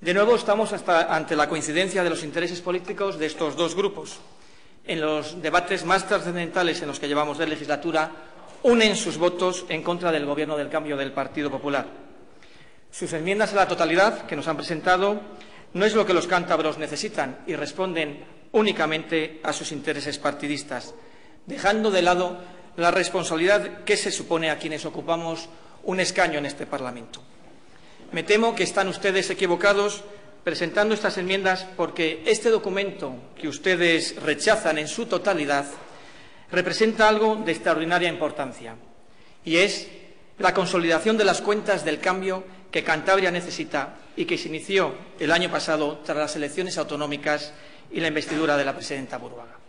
De nuevo estamos ante la coincidencia de los intereses políticos de estos dos grupos. En los debates más trascendentales en los que llevamos de legislatura, unen sus votos en contra del Gobierno del Cambio del Partido Popular. Sus enmiendas a la totalidad que nos han presentado no es lo que los cántabros necesitan y responden únicamente a sus intereses partidistas, dejando de lado la responsabilidad que se supone a quienes ocupamos un escaño en este Parlamento. Me temo que están ustedes equivocados presentando estas enmiendas porque este documento que ustedes rechazan en su totalidad representa algo de extraordinaria importancia y es la consolidación de las cuentas del cambio que Cantabria necesita y que se inició el año pasado tras las elecciones autonómicas y la investidura de la presidenta Burbaga.